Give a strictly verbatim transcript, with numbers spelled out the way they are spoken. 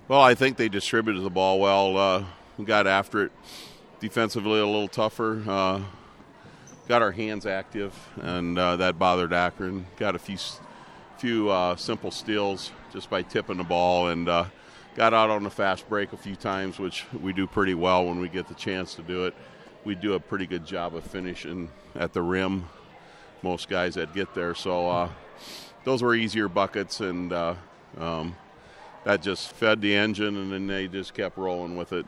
Well, I think they distributed the ball well. Uh, we got after it defensively a little tougher. Uh, got our hands active, and uh, that bothered Akron. Got a few few uh, simple steals just by tipping the ball, and uh, got out on the fast break a few times, which we do pretty well when we get the chance to do it. We do a pretty good job of finishing at the rim, most guys that get there. So uh, those were easier buckets, and uh, um, that just fed the engine, and then they just kept rolling with it.